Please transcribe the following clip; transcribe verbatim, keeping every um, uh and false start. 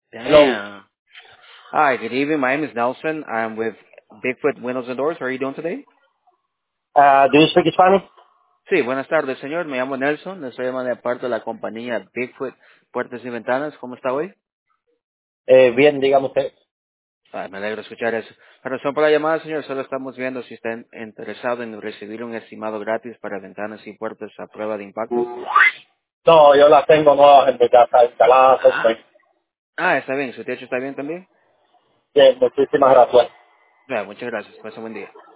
Hello. Damn. Hi, good evening. My name is Nelson. I'm with Bigfoot Windows and Doors. How are you doing today? Uh, do you speak Spanish? Sí, buenas tardes, señor. Me llamo Nelson. Le estoy llamando de parte de la compañía Bigfoot Puertas y Ventanas. ¿Cómo está hoy? Eh, bien, dígame usted. Ah, me alegro escuchar eso. La razón por la llamada, señor, solo estamos viendo si está in- interesado en recibir un estimado gratis para ventanas y puertas a prueba de impacto. No, yo las tengo nuevas en mi casa instaladas. Ah, Pues. ah, está bien. ¿Su techo está bien también? Bien, muchísimas gracias. Ah, muchas gracias. Pasa buen día.